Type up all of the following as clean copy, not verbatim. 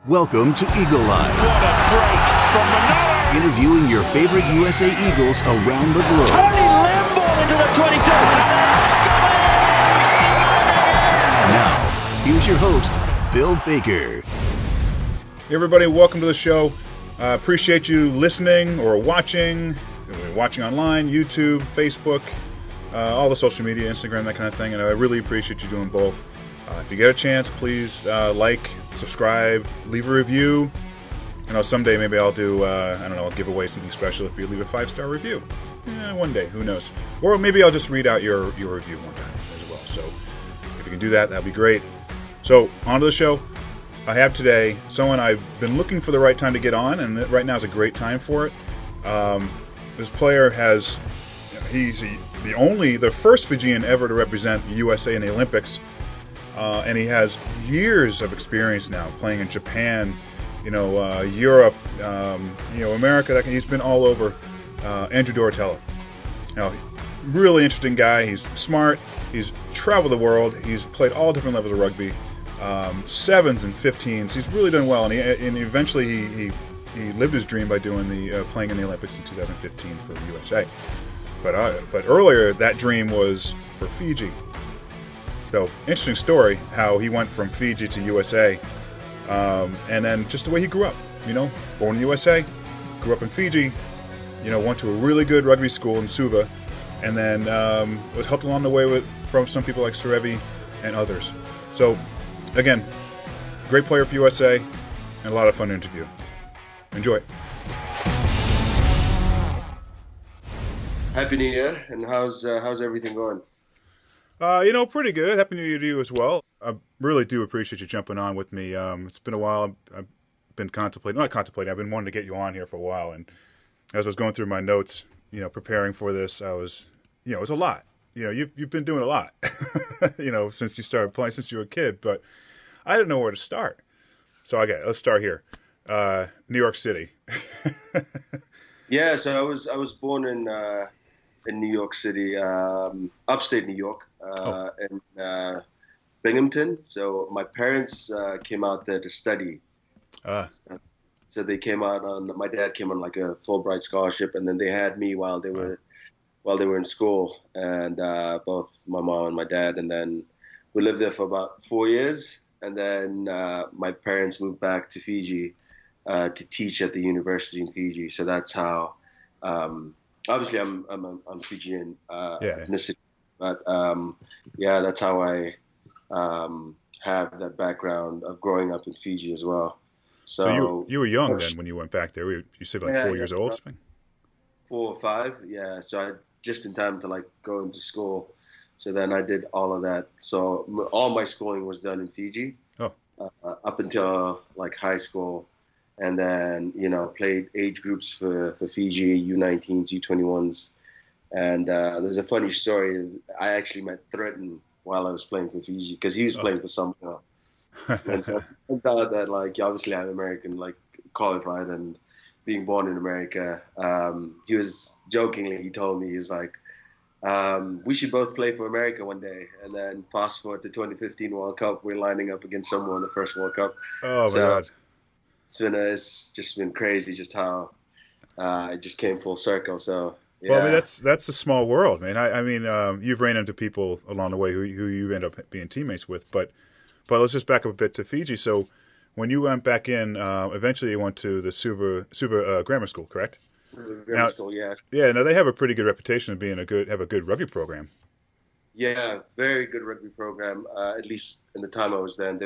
Welcome to Eagle Eye. What a break from Ronaldo. Interviewing your favorite USA Eagles around the globe. Tony Lamb into the 22. Now, here's your host, Bill Baker. Hey everybody, welcome to the show. Appreciate you listening or watching online, YouTube, Facebook, all the social media, Instagram, that kind of thing. And I really appreciate you doing both. If you get a chance, please like, subscribe, leave a review. You know, someday maybe I'll do, I'll give away something special if you leave a 5-star review. One day, who knows? Or maybe I'll just read out your review one time as well. So if you can do that, that'd be great. So, on to the show. I have today someone I've been looking for the right time to get on, and right now is a great time for it. This player he's the first Fijian ever to represent the USA in the Olympics. And he has years of experience now playing in Japan, Europe, America. He's been all over. Andrew Dorotella. Really interesting guy. He's smart. He's traveled the world. He's played all different levels of rugby, 7s and 15s. He's really done well, and eventually he lived his dream by doing playing in the Olympics in 2015 for the USA. But earlier that dream was for Fiji. So, interesting story how he went from Fiji to USA, and then just the way he grew up. Born in the USA, grew up in Fiji, went to a really good rugby school in Suva, and then was helped along the way from some people like Serevi and others. So, again, great player for USA, and a lot of fun to interview. Enjoy. Happy New Year, and how's everything going? Pretty good. Happy New Year to you as well. I really do appreciate you jumping on with me. It's been a while. I've been I've been wanting to get you on here for a while. And as I was going through my notes, preparing for this, I was, it's a lot. You've been doing a lot, since you started playing, since you were a kid. But I didn't know where to start. So let's start here. New York City. Yeah, so I was born in New York City, upstate New York. In Binghamton. So my parents came out there to study. So they came out my dad came on like a Fulbright scholarship, and then they had me while they were in school, and both my mom and my dad, and then we lived there for about 4 years, and then my parents moved back to Fiji to teach at the university in Fiji. So that's how. Obviously, I'm Fijian ethnicity. But that's how I have that background of growing up in Fiji as well. So you were young then when you went back there. You said 4 years old? 4 or 5, yeah. So I just in time to go into school. So then I did all of that. So all my schooling was done in Fiji up until high school. And then, played age groups for Fiji, U19s, U21s. And there's a funny story. I actually met Threaten while I was playing for Fiji because he was playing for someone else. And so I thought that, obviously I'm American, qualified and being born in America. He was he told me, he was like, we should both play for America one day. And then fast forward to 2015 World Cup, we're lining up against someone in the first World Cup. Oh, my God. It's just been crazy just how it just came full circle. So. Yeah. Well, I mean, that's a small world, man. I mean, you've ran into people along the way who you end up being teammates with. But let's just back up a bit to Fiji. So when you went back in, eventually you went to the Suva Grammar School, correct? Grammar School, yes. Yeah, now they have a pretty good reputation of being have a good rugby program. Yeah, very good rugby program. At least in the time I was there,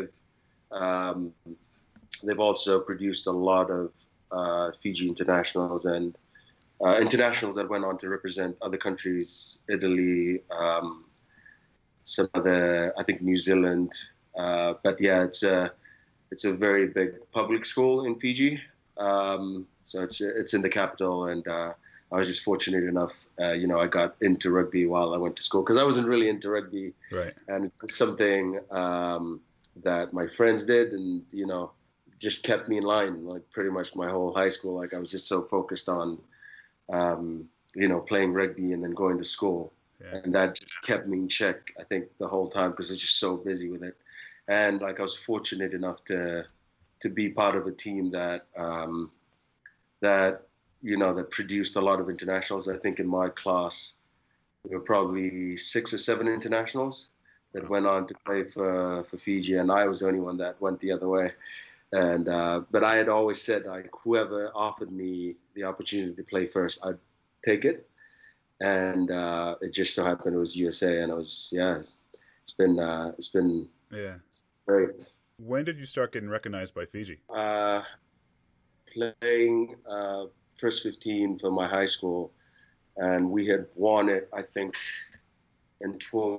they've also produced a lot of Fiji internationals and internationals that went on to represent other countries, Italy, some other, I think New Zealand. But yeah, it's a very big public school in Fiji. So it's in the capital, and I was just fortunate enough, I got into rugby while I went to school because I wasn't really into rugby. Right. And it's something that my friends did, and just kept me in line. Pretty much my whole high school, I was just so focused on. Playing rugby and then going to school. Yeah. And that just kept me in check, I think, the whole time because I was just so busy with it. And I was fortunate enough to to be part of a team that that that produced a lot of internationals. I think in my class there were probably 6 or 7 internationals that went on to play for Fiji, and I was the only one that went the other way. And but I had always said, like, whoever offered me the opportunity to play first, I'd take it. And it just so happened it was USA, and it's been great. When did you start getting recognized by Fiji? Playing first 15 for my high school, and we had won it, I think, in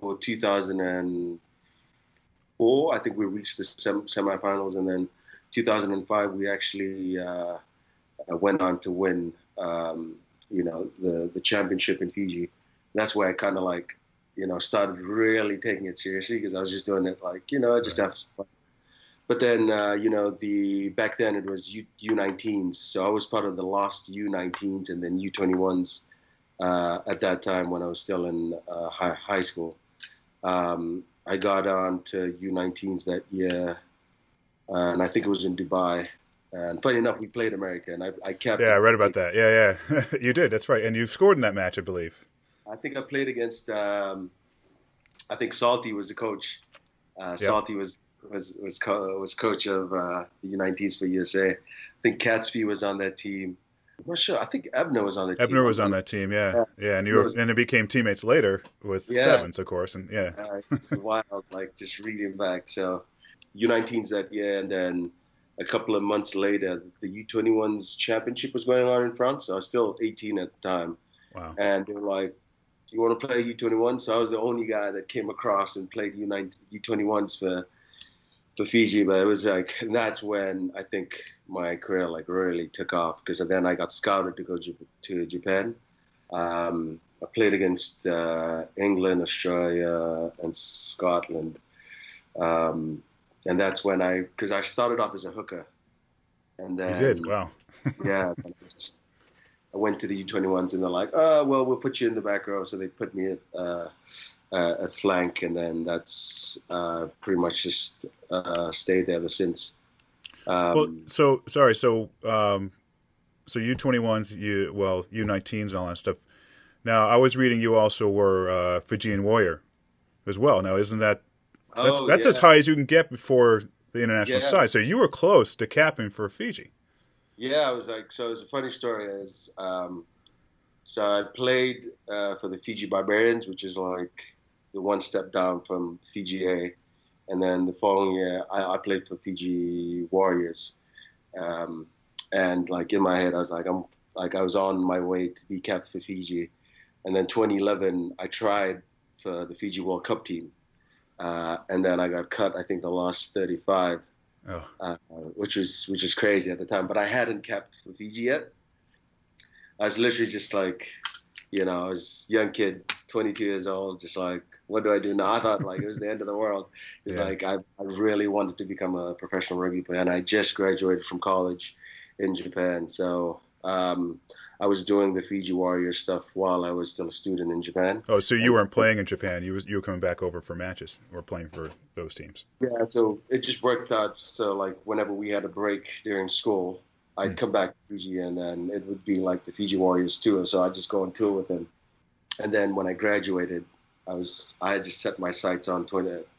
2004. I think we reached the semifinals, and then 2005 we actually went on to win, the championship in Fiji. That's where I kind of started really taking it seriously, because I was just doing it just to have some fun. But then, back then it was U19s. So I was part of the last U19s and then U21s at that time when I was still in high school. I got on to U19s that year, and I think it was in Dubai. And funny enough, we played America, and I kept. Yeah, I read about that. Yeah. You did. That's right. And you scored in that match, I believe. I think I played against. I think Salty was the coach. Salty was coach of the U19s for USA. I think Catsby was on that team. I'm not sure. I think Ebner was on the team. Ebner was on that team, yeah. And it became teammates later with Sevens, of course, and it's wild, just reading back. So U19s that year, and then a couple of months later, the U21s championship was going on in France. So I was still 18 at the time. Wow. And they were like, "You want to play U21?" So I was the only guy that came across and played U21s for Fiji. But it was and that's when I think my career really took off, because then I got scouted to go to Japan. I played against England, Australia, and Scotland. And that's when because I started off as a hooker. And then, you did? Wow. Yeah. I went to the U21s, and they're like, "Oh, well, we'll put you in the back row." So they put me at flank, and then that's pretty much just stayed there ever since. So U21s, U19s and all that stuff. Now, I was reading you also were Fijian Warrior as well. Now, isn't that that's as high as you can get before the international side? So you were close to capping for Fiji. Yeah, I was so it was a funny story. So I played for the Fiji Barbarians, which is the one step down from Fiji A. And then the following year, I played for Fiji Warriors. And in my head, I was I was on my way to be capped for Fiji. And then 2011, I tried for the Fiji World Cup team. And then I got cut, I think, the last 35. Which is crazy at the time, but I hadn't capped for Fiji yet. I was literally just I was a young kid, 22 years old, just what do I do now? I thought it was the end of the world. It's I really wanted to become a professional rugby player, and I just graduated from college in Japan. So I was doing the Fiji Warriors stuff while I was still a student in Japan. Oh, so you weren't playing in Japan. You were coming back over for matches or playing for those teams. Yeah, so it just worked out. So whenever we had a break during school, I'd come back to Fiji, and then it would be the Fiji Warriors tour. So I'd just go on tour with them. And then when I graduated, I had just set my sights on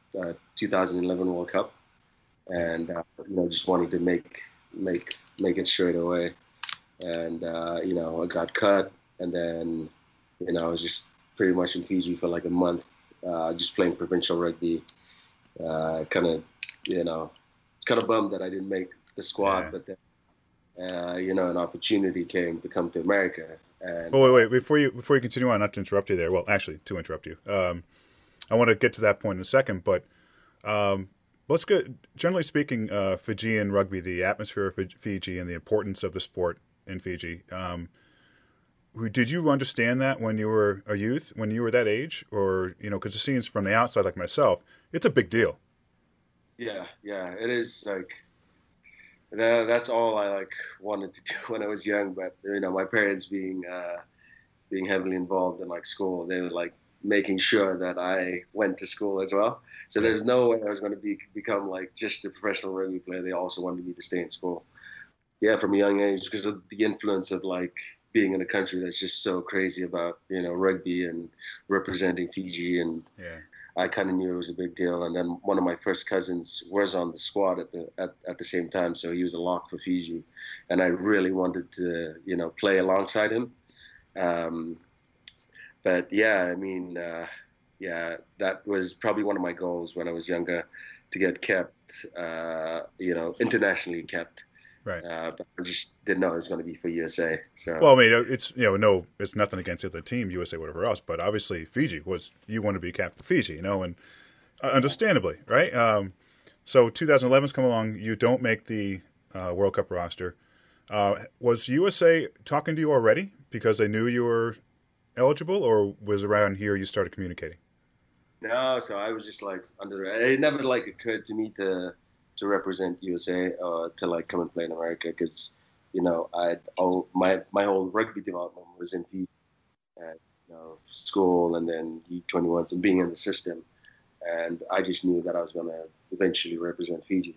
2011 World Cup, and just wanted to make it straight away. And I got cut, and then I was just pretty much in Fiji for a month, just playing provincial rugby. Kind of bummed that I didn't make the squad, but then an opportunity came to come to America. And, wait! Before you continue on, not to interrupt you there. Well, actually, to interrupt you, I want to get to that point in a second, but let's go. Generally speaking, Fijian rugby, the atmosphere of Fiji, and the importance of the sport in Fiji. Did you understand that when you were a youth, when you were that age, or because it seems from the outside, like myself, it's a big deal. Yeah, it is. That's all I wanted to do when I was young. But my parents being heavily involved in school, they were making sure that I went to school as well. So there's no way I was going to become like just a professional rugby player. They also wanted me to stay in school. Yeah, from a young age, because of the influence of like being in a country that's just so crazy about, rugby and representing Fiji. And I kind of knew it was a big deal. And then one of my first cousins was on the squad at the same time. So he was a lock for Fiji. And I really wanted to, play alongside him. But yeah, I mean, that was probably one of my goals when I was younger, to get kept, internationally kept. Right. But I just didn't know it was going to be for USA. So. Well, I mean, it's it's nothing against the other team, USA, whatever else. But obviously, Fiji you want to be captain of Fiji, and understandably, right? So 2011's come along. You don't make the World Cup roster. Was USA talking to you already because they knew you were eligible, or was around here you started communicating? No, so I was just like it never like occurred to me to represent USA or to like come and play in America, because my whole rugby development was in Fiji, at school and then U21s and being in the system, and I just knew that I was going to eventually represent Fiji.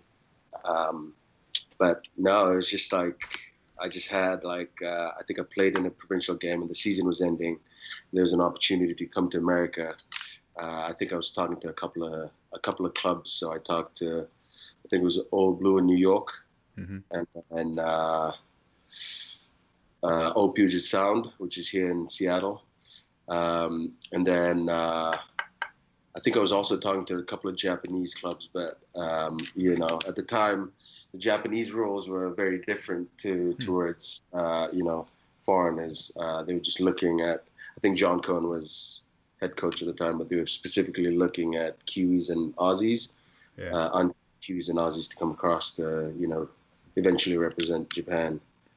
But no, it was just like I just had like I think I played in a provincial game and the season was ending. There was an opportunity to come to America. I think I was talking to a couple of clubs. So I talked to, I think it was Old Blue in New York, and Old Puget Sound, which is here in Seattle. And then I think I was also talking to a couple of Japanese clubs, but at the time, the Japanese rules were very different towards foreigners. They were just looking at, I think John Cohn was head coach at the time, but they were specifically looking at Kiwis and Aussies, on Kiwis and Aussies to come across to, eventually represent Japan.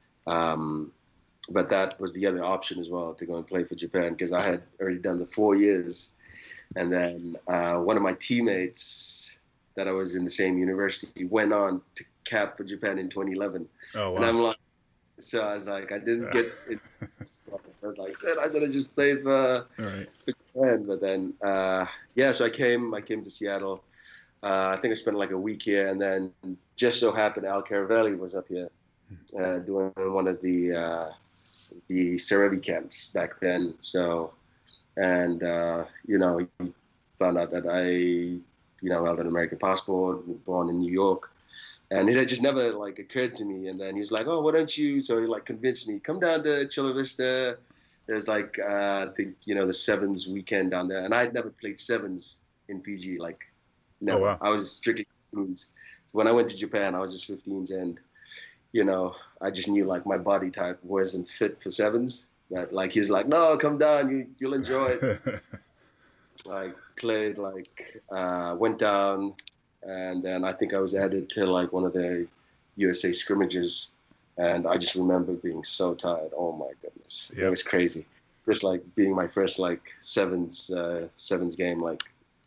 But that was the other option as well, to go and play for Japan, because I had already done the 4 years. And then one of my teammates that I was in the same university went on to cap for Japan in 2011. Oh, wow. And I'm like, so I was like, I didn't get it. I was like, I should have just played for Japan. But then, so I came to Seattle. I think I spent like a week here, and then just so happened Al Caravelli was up here doing one of the Serevi camps back then. So, and he found out that I held an American passport, born in New York. And it had just never like occurred to me. And then he was like, "Oh, why don't you?" So he like convinced me, "Come down to Chula Vista. There's like I think the sevens weekend down there." And I had never played sevens in Fiji, like never. Oh, wow. I was strictly 15s. When I went to Japan, I was just 15s, and I just knew like my body type wasn't fit for sevens. But like he was like, "No, come down. You'll enjoy it." I played went down. And then I think I was added to like one of the USA scrimmages, and I just remember being so tired. Oh my goodness, It was crazy. Just like being my first like sevens game, like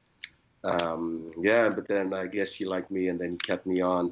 But then I guess he liked me, and then he kept me on.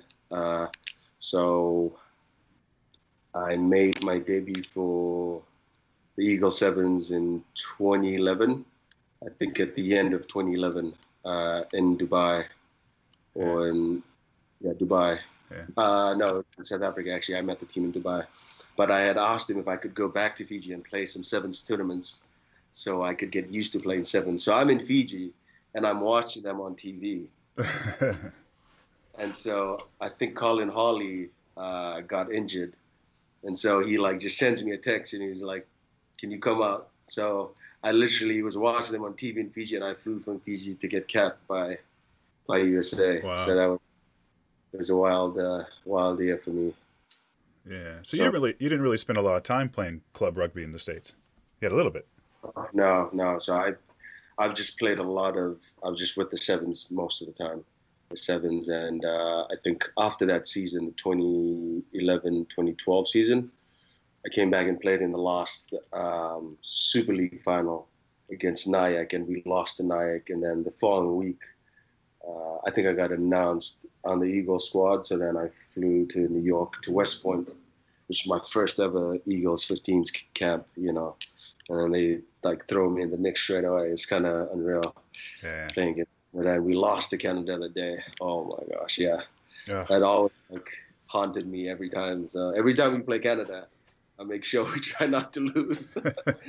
So I made my debut for the Eagle Sevens in 2011. I think at the end of 2011 in Dubai. Or in Dubai. Yeah. No, in South Africa, actually. I met the team in Dubai. But I had asked him if I could go back to Fiji and play some sevens tournaments so I could get used to playing sevens. So I'm in Fiji, and I'm watching them on TV. And so I think Colin Hawley got injured. And so he just sends me a text, and he was like, "Can you come out?" So I literally was watching them on TV in Fiji, and I flew from Fiji to get capped by USA. Wow. So it was a wild year for me. Yeah. So you didn't really spend a lot of time playing club rugby in the States. You had a little bit. No. So I've just played I was just with the sevens most of the time. The sevens, and I think after that season, the 2011-2012 season, I came back and played in the last Super League final against Nyack, and we lost to Nyack, and then the following week, I think I got announced on the Eagles squad, so then I flew to New York, to West Point, which is my first ever Eagles 15s camp, and then they like throw me in the mix straight away. It's kind of unreal playing it. But then we lost to Canada the other day. Oh my gosh, yeah. That always like haunted me every time. So every time we play Canada, I make sure we try not to lose.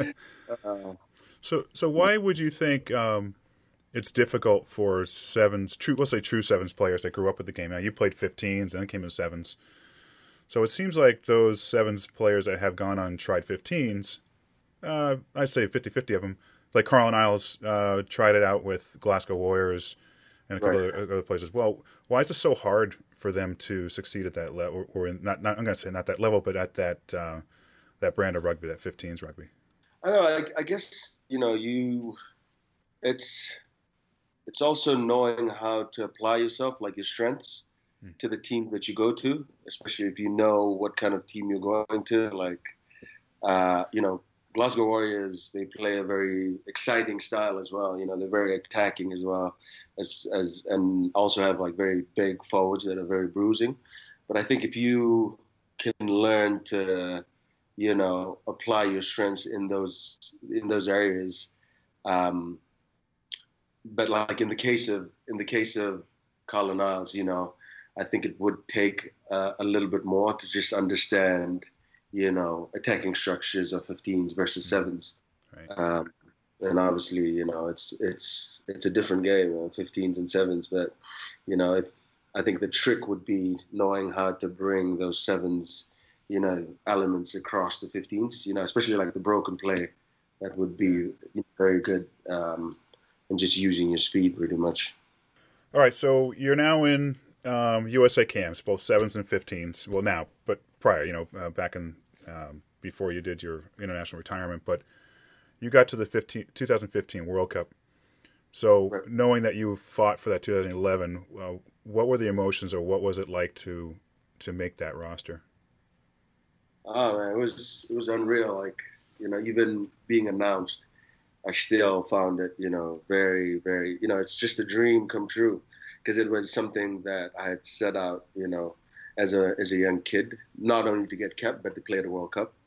So why would you think it's difficult for let's say true sevens players that grew up with the game? Now you played 15s and then came to sevens. So it seems like those sevens players that have gone on and tried 15s, I'd say 50-50 of them, like Carl Niles tried it out with Glasgow Warriors and a couple other players as well. Why is it so hard for them to succeed at that level, or not I'm going to say not that level, but at that brand of rugby, that 15s rugby? I don't know. I guess it's also knowing how to apply yourself, like your strengths, to the team that you go to, especially if you know what kind of team you're going to. Like, Glasgow Warriors, they play a very exciting style as well. They're very attacking as well, and also have like very big forwards that are very bruising. But I think if you can learn to apply your strengths in those areas. But like in the case of Carl Niles, I think it would take a little bit more to just understand, attacking structures of 15s versus 7s. Right. And obviously, it's a different game, 15s and 7s. But, I think the trick would be knowing how to bring those 7s, elements across the 15s, especially like the broken play. That would be very good, and just using your speed pretty much. All right, so you're now in USA camps, both 7s and 15s. Well, now, but prior, back in before you did your international retirement. But you got to the 2015 World Cup. So knowing that you fought for that 2011, what were the emotions, or what was it like to make that roster? Oh man, it was unreal. Like, even being announced, I still found it, very, very, it's just a dream come true, because it was something that I had set out, as a young kid, not only to get kept, but to play the World Cup.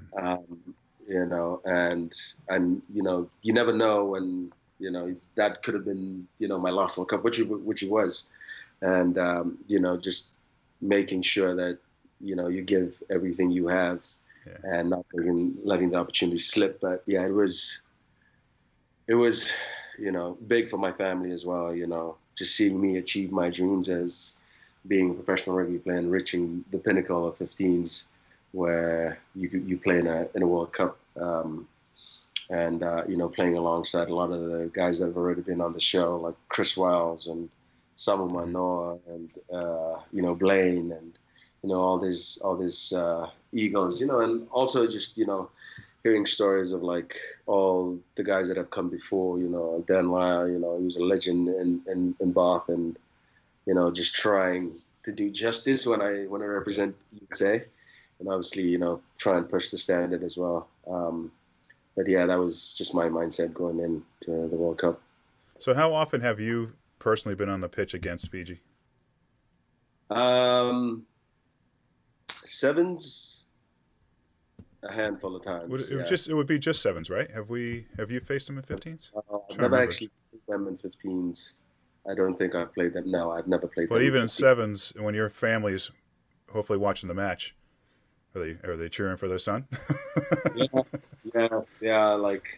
And you never know when, that could have been, my last World Cup, which it was. And, just making sure that, you give everything you have, and not letting the opportunity slip. But yeah, it was, big for my family as well, just seeing me achieve my dreams as being a professional rugby player and reaching the pinnacle of 15s, where you play in a World Cup, and playing alongside a lot of the guys that have already been on the show, like Chris Wiles and Samu Manoa and Blaine and all these Eagles, and also just hearing stories of like all the guys that have come before, Dan Lyle, he was a legend in Bath, and just trying to do justice when I represent USA, and obviously try and push the standard as well. But yeah, that was just my mindset going into the World Cup. So how often have you personally been on the pitch against Fiji? Sevens, a handful of times. It would be just sevens, right? Have you faced them in 15s? I've never actually played them in 15s. I don't think I've played them. No, I've never played them. But even in sevens, when your family's hopefully watching the match, are they cheering for their son? yeah.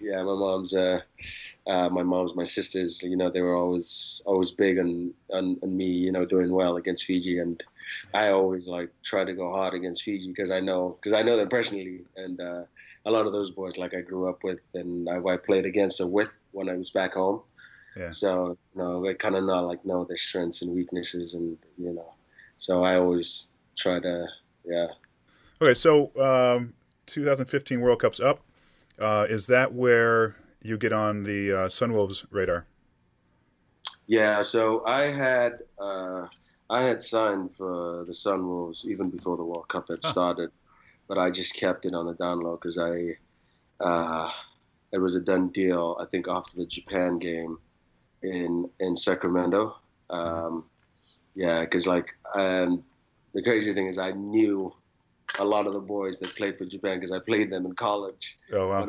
My mom's, my sisters, they were always big on me, doing well against Fiji, and I always try to go hard against Fiji because I know them personally, and a lot of those boys I grew up with and I played against or with when I was back home. Yeah. So they kind of know their strengths and weaknesses, and so I always try to Okay, so 2015 World Cup's up. Is that where you get on the Sunwolves radar? Yeah, so I had signed for the Sunwolves even before the World Cup had started, but I just kept it on the down low because it was a done deal, I think, after the Japan game in Sacramento. Because and the crazy thing is I knew a lot of the boys that played for Japan because I played them in college. Oh, wow.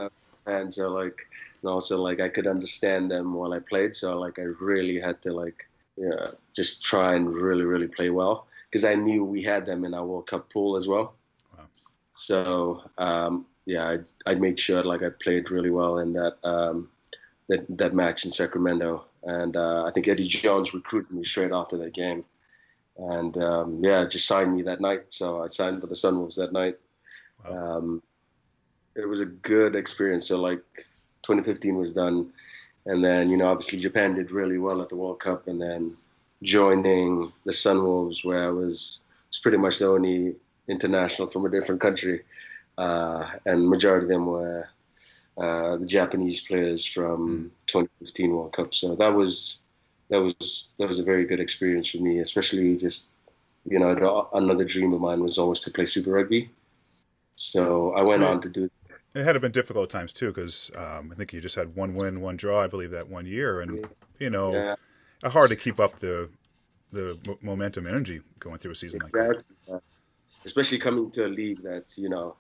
and so like, and also like I could understand them while I played. So like I really had to like, yeah, just try and really play well because I knew we had them in our World Cup pool as well. Wow. So yeah, I made sure like I played really well in that match in Sacramento, and I think Eddie Jones recruited me straight after that game, and yeah, just signed me that night. So I signed for the Sunwolves that night. Wow. It was a good experience. So like 2015 was done, and then obviously Japan did really well at the World Cup, and then joining the Sunwolves, where I was pretty much the only international from a different country, and majority of them were the Japanese players from 2015 World Cup. So that was a very good experience for me, especially just another dream of mine was always to play Super Rugby. So I went on to do. It had been difficult times too, because I think you just had one win, one draw, I believe, that one year, and hard to keep up the momentum, energy going through a season like that. Especially coming to a league that's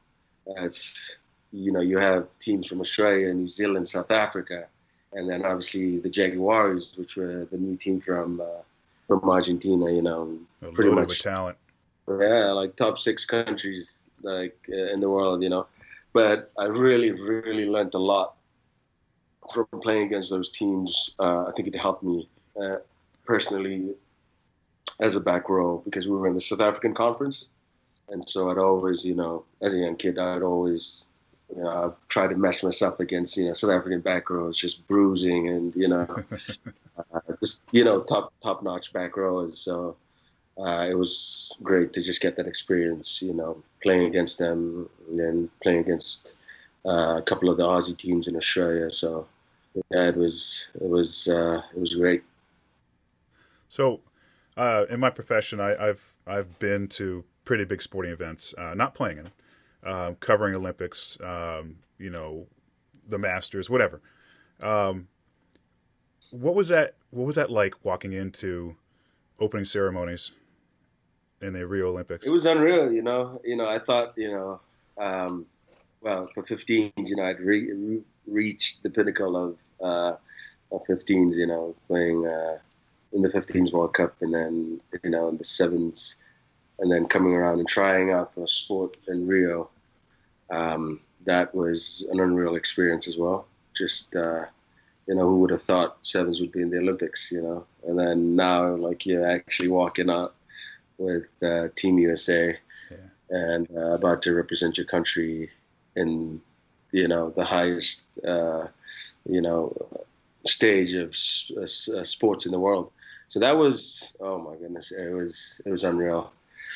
you have teams from Australia, New Zealand, South Africa, and then obviously the Jaguars, which were the new team from Argentina. Pretty much with talent. Yeah, like top 6 countries like in the world. But I really learned a lot from playing against those teams. I think it helped me personally as a back row because we were in the South African Conference. And so I'd always, as a young kid, I'd always, try to match myself against, South African back rows, just bruising and, just, top-notch back rows. So it was great to just get that experience, playing against them and then playing against a couple of the Aussie teams in Australia. So yeah, it was great. So in my profession, I've been to pretty big sporting events, not playing in them, covering Olympics, the Masters, whatever. What was that like walking into opening ceremonies in the Rio Olympics? It was unreal, I thought, well, for 15s, I'd reached the pinnacle of 15s, playing in the 15s World Cup, and then, in the 7s, and then coming around and trying out for a sport in Rio. That was an unreal experience as well. Just, who would have thought 7s would be in the Olympics, and then now, like, you're actually walking out with Team USA and about to represent your country in, the highest, stage of sports in the world. So that was, oh my goodness, it was unreal.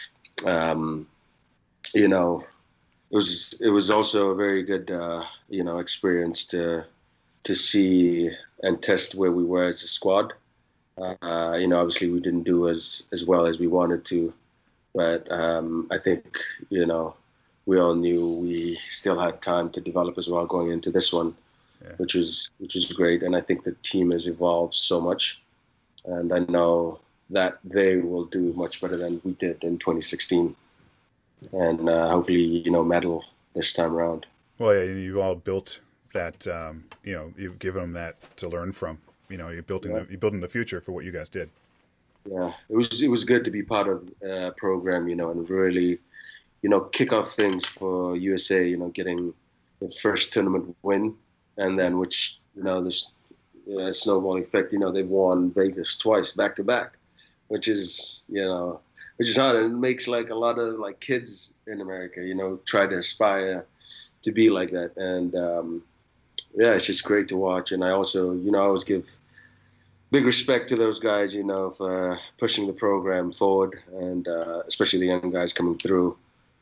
It was also a very good, experience to see and test where we were as a squad. Obviously we didn't do as well as we wanted to, but I think, we all knew we still had time to develop as well going into this one, which is great. And I think the team has evolved so much, and I know that they will do much better than we did in 2016, and hopefully, medal this time around. Well, yeah, you've all built that. You've given them that to learn from. You're building the future for what you guys did. Yeah, it was good to be part of a program, and really, kick off things for USA. Getting the first tournament win, and then which this snowball effect. They've won Vegas twice back to back, which is hard. And it makes like a lot of like kids in America, try to aspire to be like that. And it's just great to watch. And I also, I always give big respect to those guys, for pushing the program forward, and especially the young guys coming through.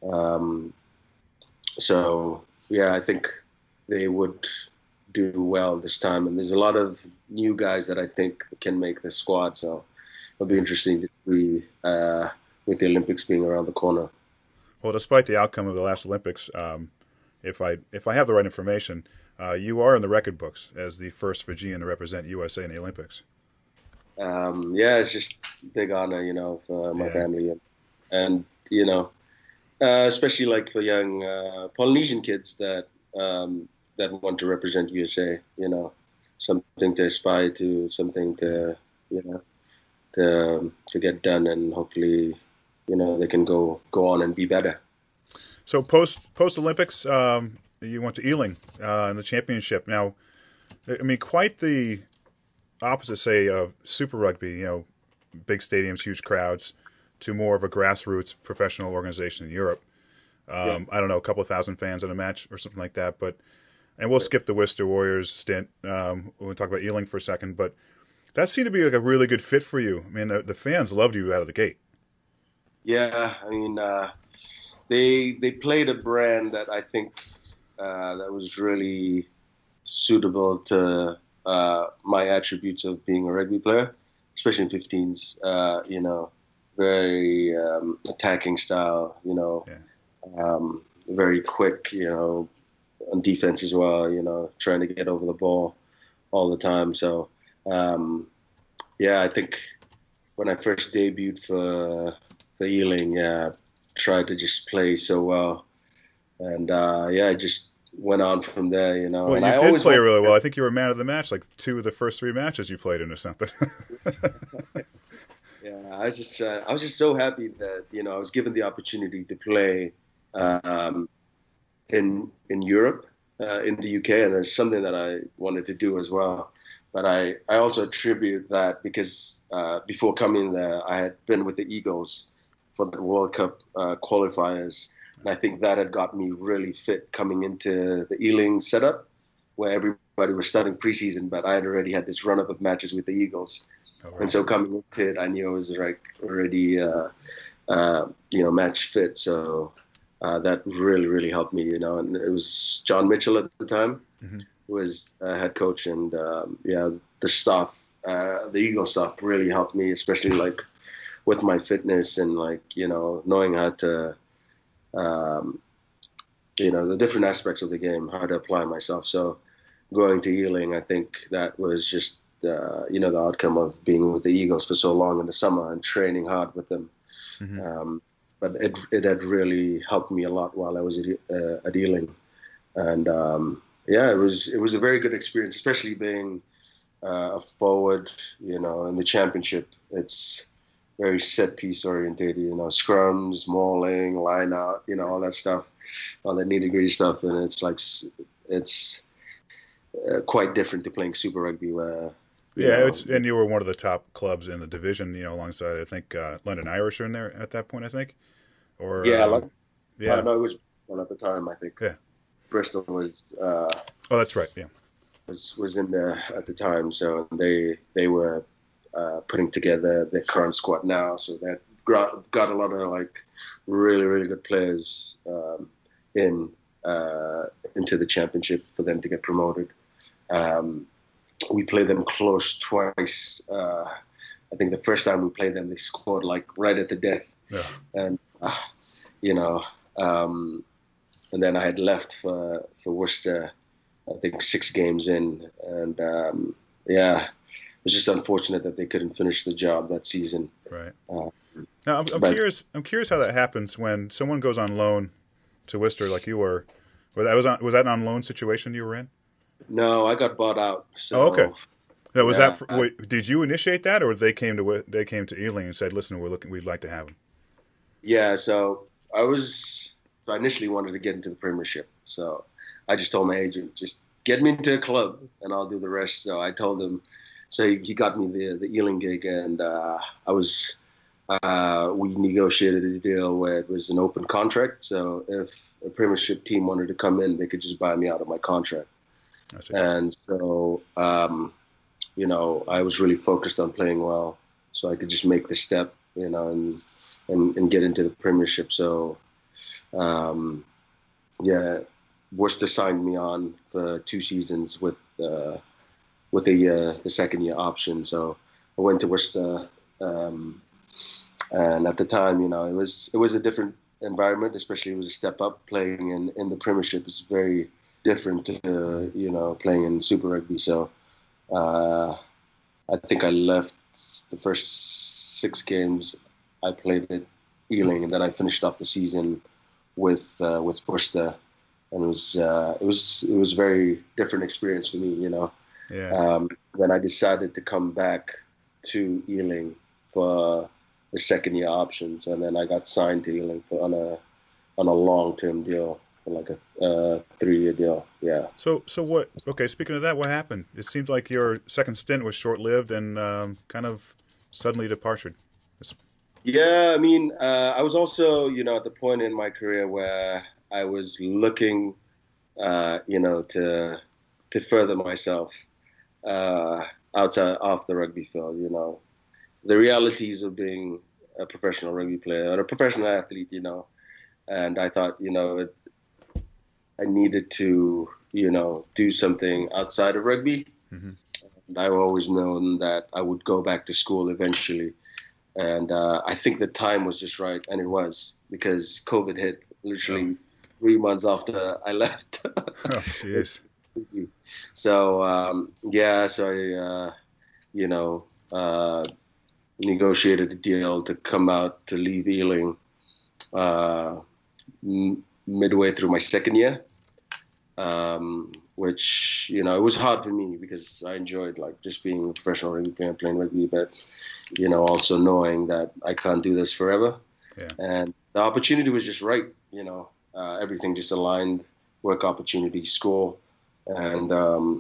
So yeah, I think they would do well this time. And there's a lot of new guys that I think can make the squad. So it'll be interesting to see with the Olympics being around the corner. Well, despite the outcome of the last Olympics, if I have the right information, you are in the record books as the first Fijian to represent USA in the Olympics. It's just big honor, for my family, and especially like for young Polynesian kids that that want to represent USA. Something to aspire to, something to to get done, and hopefully they can go on and be better. So post Olympics, you went to Ealing in the championship. Now, I mean, quite the opposite, say, of Super Rugby. Big stadiums, huge crowds, to more of a grassroots professional organization in Europe. I don't know, a couple of thousand fans in a match or something like that. And we'll skip the Worcester Warriors stint. We'll talk about Ealing for a second. But that seemed to be like a really good fit for you. I mean, the fans loved you out of the gate. Yeah, I mean, they played a brand that I think that was really suitable to my attributes of being a rugby player, especially in 15s. Very attacking style. Very quick. On defense as well. Trying to get over the ball all the time. So, I think when I first debuted for Ealing, tried to just play so well, and I just went on from there. Well, and you did play really well. I think you were man of the match, like 2 of the first 3 matches you played in or something. Yeah, I was just so happy that I was given the opportunity to play in Europe, in the UK, and it's something that I wanted to do as well. But I also attribute that because before coming there, I had been with the Eagles for the World Cup qualifiers, and I think that had got me really fit coming into the Ealing setup, where everybody was starting preseason, but I had already had this run-up of matches with the Eagles. Oh, right. And so coming into it, I knew I was like already, match fit. So that really, really helped me, and it was John Mitchell at the time, who was head coach. And the staff, the Eagles staff really helped me, especially like with my fitness and knowing how to, the different aspects of the game, how to apply myself. So going to Ealing, I think that was just, the outcome of being with the Eagles for so long in the summer and training hard with them. But it had really helped me a lot while I was at Ealing. And it was a very good experience, especially being a forward, in the championship. It's very set piece orientated, scrums, mauling, line out, all that stuff, all that nitty gritty stuff. And it's quite different to playing Super Rugby where, and you were one of the top clubs in the division, alongside, I think, London Irish are in there at that point, I think. Or no, it was one at the time, I think. Yeah. Bristol was. That's right. Yeah. Was in there at the time, so they were putting together their current squad now, so that got a lot of really, really good players into the championship for them to get promoted. We played them close twice. I think the first time we played them, they scored right at the death. Yeah. And and then I had left for Worcester, I think 6 games in, and it was just unfortunate that they couldn't finish the job that season. Right. Now I'm curious. I'm curious how that happens when someone goes on loan to Worcester, like you were. Was that an on loan situation you were in? No, I got bought out. So, okay. Now, was did you initiate that, or they came to Ealing and said, "Listen, we'd like to have him"? Yeah. So I initially wanted to get into the Premiership. So I just told my agent, just get me into a club and I'll do the rest. So I told him. So he got me the Ealing gig, and we negotiated a deal where it was an open contract. So if a Premiership team wanted to come in, they could just buy me out of my contract. I see. And so, I was really focused on playing well, so I could just make the step, and get into the Premiership. So, Worcester signed me on for 2 seasons with the second year option. So I went to Worcester, and at the time, it was a different environment, especially it was a step up. Playing in the Premiership is very different to playing in Super Rugby. So I think I left the first 6 games I played at Ealing, and then I finished off the season with Worcester. and it was very different experience for me, Yeah. Then I decided to come back to Ealing for the second year options, and then I got signed to Ealing on a long-term deal, for like a 3-year deal. Yeah. So what? Okay, speaking of that, what happened? It seemed like your second stint was short-lived and kind of suddenly departed. Yeah, I mean, I was also, at the point in my career where I was looking, to further myself outside off the rugby field. The realities of being a professional rugby player or a professional athlete. And I thought, I needed to, do something outside of rugby. Mm-hmm. And I've always known that I would go back to school eventually. And I think the time was just right, and it was, because COVID hit literally 3 months after I left. Oh, jeez. So so I negotiated a deal to come out to leave Ealing midway through my second year, which it was hard for me because I enjoyed like just being a professional rugby player, playing rugby, but also knowing that I can't do this forever. Yeah. And the opportunity was just right. Everything just aligned: work opportunity, school, and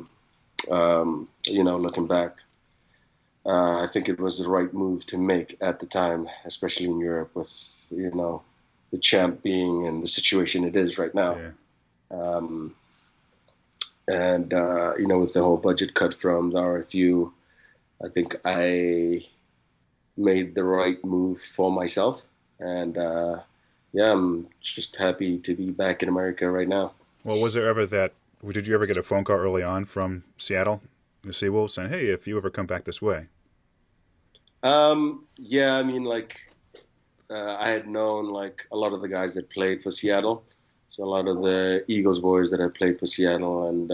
looking back, I think it was the right move to make at the time, especially in Europe with the champ being in the situation it is right now. Yeah. With the whole budget cut from the RFU, I think I made the right move for myself. And I'm just happy to be back in America right now. Well, did you ever get a phone call early on from Seattle, the Seawolves, saying, hey, if you ever come back this way? I mean, I had known a lot of the guys that played for Seattle. So a lot of the Eagles boys that had played for Seattle, and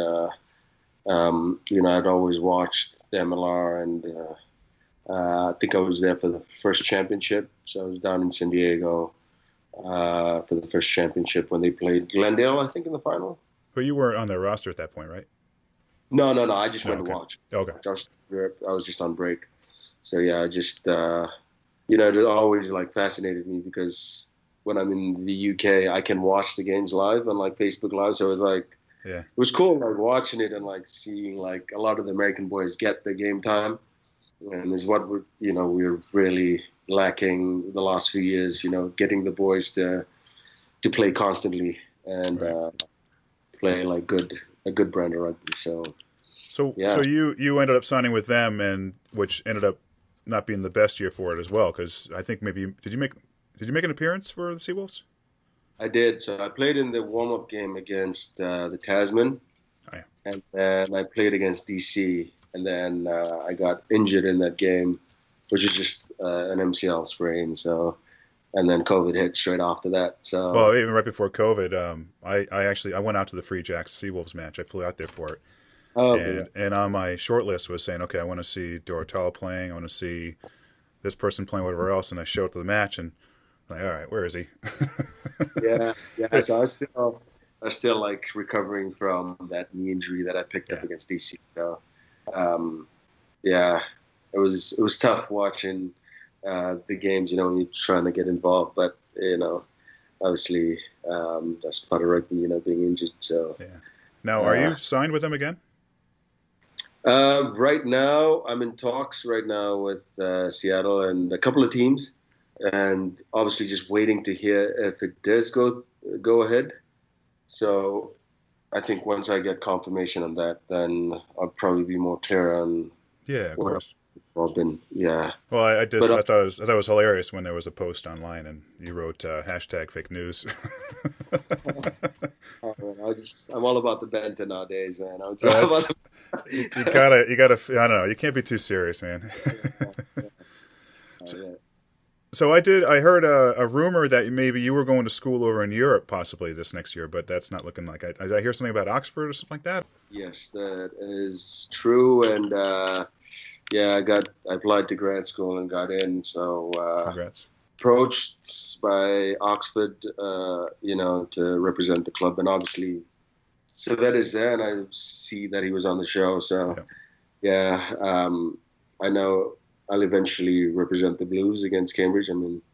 I'd always watched the MLR, and I think I was there for the first championship. So I was down in San Diego for the first championship when they played Glendale, I think, in the final. But you weren't on their roster at that point, right? No. I just went to watch. Okay. I was just on break. So yeah, I just it always fascinated me because when I'm in the UK, I can watch the games live on Facebook Live. So it was it was cool watching it and seeing a lot of the American boys get the game time, and is what we're really lacking the last few years. Getting the boys to play constantly and play a good brand of rugby. So you ended up signing with them, and which ended up not being the best year for it as well, because I think maybe did you make an appearance for the Seawolves? I did. So I played in the warm-up game against the Tasman, and then I played against DC, and then I got injured in that game, which is just an MCL sprain. So, and then COVID hit straight after that. So, well, even right before COVID, I went out to the Free Jacks Seawolves match. I flew out there for it. Oh, and on my short list was saying, okay, I want to see Dorotala playing. I want to see this person playing, whatever else. And I showed up to the match, and I'm like, all right, where is he? yeah. So I was still recovering from that knee injury that I picked up against DC. So, it was tough watching the games, when you're trying to get involved. But obviously that's part of rugby, being injured. So yeah. Now, are you signed with them again? Right now, I'm in talks right now with Seattle and a couple of teams, and obviously just waiting to hear if it does go ahead. So I think once I get confirmation on that, then I'll probably be more clear on. Yeah, of course. Well, I thought it was hilarious when there was a post online and you wrote #fake news. I'm all about the banter nowadays, man. You gotta. I don't know. You can't be too serious, man. So I heard a rumor that maybe you were going to school over in Europe possibly this next year, but that's not looking like. Did I hear something about Oxford or something like that? Yes, that is true, and I applied to grad school and got in. So congrats. approached by Oxford, to represent the club, and obviously Saved is there, and I see that he was on the show. So, I know I'll eventually represent the Blues against Cambridge. I mean,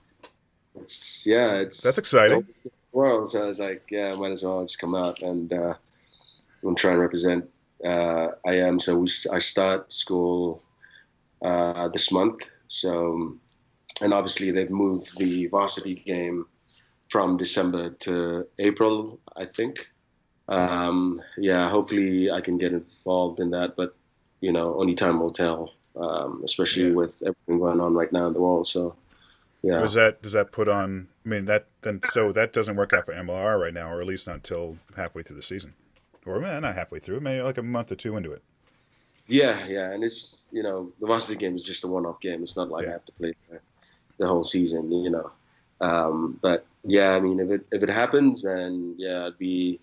that's exciting. Well, so I was like, might as well just come out and try and represent. I am. So I start school this month. So, and obviously they've moved the varsity game from December to April, I think. Hopefully I can get involved in that, but only time will tell. Especially with everything going on right now in the world. So, does that put on? I mean, that doesn't work out for MLR right now, or at least not until halfway through the season, or not halfway through, maybe like a month or two into it. Yeah, and it's the varsity game is just a one-off game. It's not like I have to play the whole season, But I mean, if it happens, then it'd be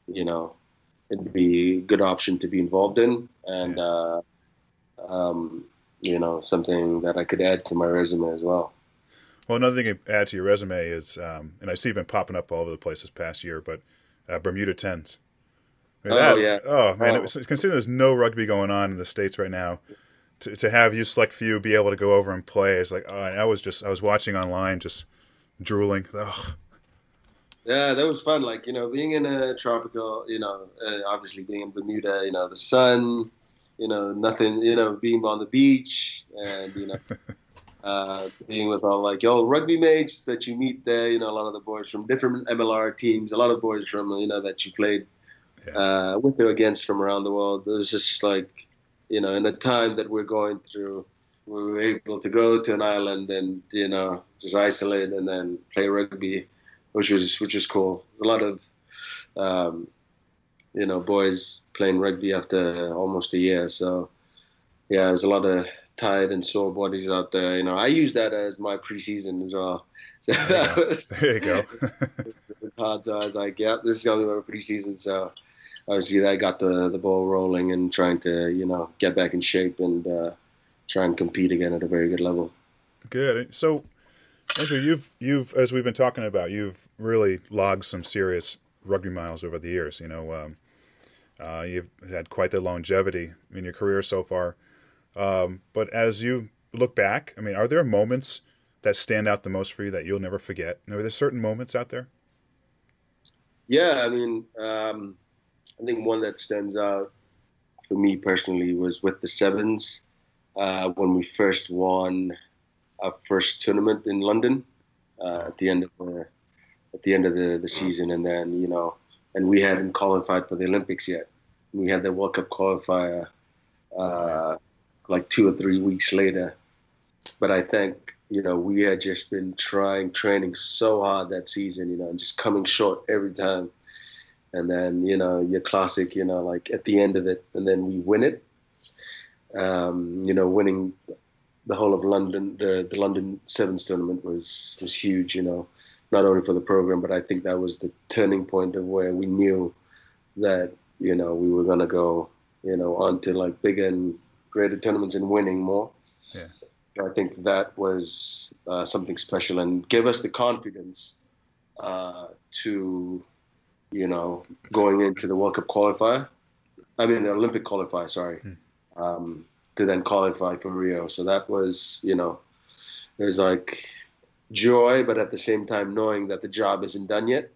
a good option to be involved in, and something that I could add to my resume as well. Well, another thing to add to your resume is, and I see you've been popping up all over the place this past year, but Bermuda Tens. I mean, Oh, man, considering there's no rugby going on in the States right now, to have you select few be able to go over and play, it's like, I was watching online just drooling. Oh. Yeah, that was fun. Like, being in a tropical, obviously being in Bermuda, the sun, nothing, being on the beach and, being with all like your rugby mates that you meet there, a lot of the boys from different MLR teams, a lot of boys from, that you played with or against from around the world. It was just like, in the time that we're going through, we were able to go to an island and, just isolate and then play rugby, which was cool. A lot of, boys playing rugby after almost a year. So, there's a lot of tired and sore bodies out there. I use that as my preseason as well. So there you go. Hard. So I was like, this is going to be my preseason. So obviously I got the ball rolling and trying to, get back in shape and try and compete again at a very good level. Good. So, Andrew, you've as we've been talking about, you've really logged some serious rugby miles over the years. You've had quite the longevity in your career so far. But as you look back, I mean, are there moments that stand out the most for you that you'll never forget? Are there certain moments out there? Yeah, I mean, I think one that stands out for me personally was with the Sevens when we first won our first tournament in London at the end of the season, and then and we hadn't qualified for the Olympics yet. We had the World Cup qualifier like 2 or 3 weeks later, but I think we had just been training so hard that season, and just coming short every time. And then, your classic, like at the end of it, and then we win it. Winning the whole of London, the London Sevens tournament was huge, not only for the program, but I think that was the turning point of where we knew that, we were going to go, on to like bigger and greater tournaments and winning more. Yeah. I think that was something special and gave us the confidence to, going into the World Cup qualifier. I mean, the Olympic qualifier, sorry, to then qualify for Rio. So that was, it was like joy, but at the same time knowing that the job isn't done yet.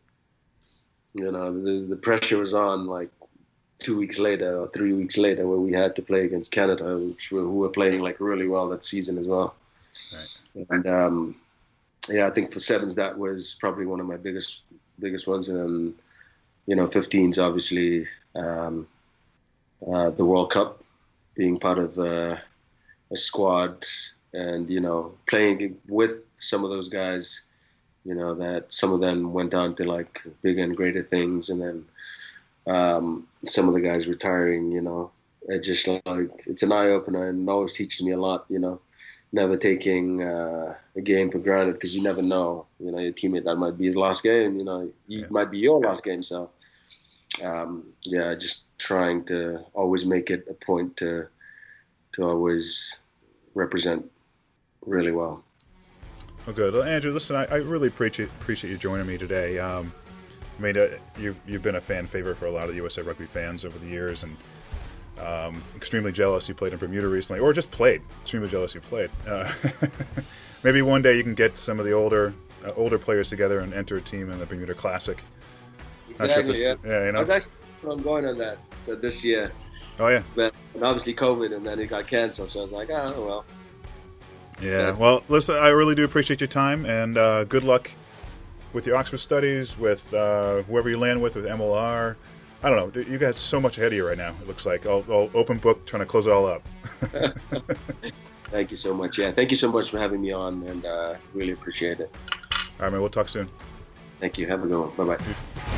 The pressure was on like 2 weeks later or 3 weeks later where we had to play against Canada, who were playing like really well that season as well. Right. And I think for Sevens, that was probably one of my biggest ones. And 15s, obviously, the World Cup, being part of a squad and, playing with some of those guys, that some of them went on to like bigger and greater things. And then some of the guys retiring, it just like, it's an eye opener and always teaches me a lot, never taking a game for granted because you never know, your teammate, that might be his last game, might be your last game. So, just trying to always make it a point to always represent really well. Well, good. Well, Andrew, listen, I really appreciate you joining me today. I mean, you've been a fan favorite for a lot of USA Rugby fans over the years, and extremely jealous you played in Bermuda recently, or just played. Extremely jealous you played. Maybe one day you can get some of the older players together and enter a team in the Bermuda Classic. Exactly. Yeah. You know? I was actually going on that this year. Oh yeah. But obviously COVID, and then it got canceled. So I was like, oh well. Yeah. Well, listen, I really do appreciate your time, and good luck with your Oxford studies, with whoever you land with MLR. I don't know. You got so much ahead of you right now. It looks like all open book, trying to close it all up. Thank you so much. Yeah, thank you so much for having me on, and really appreciate it. All right, man. We'll talk soon. Thank you. Have a good one. Bye-bye.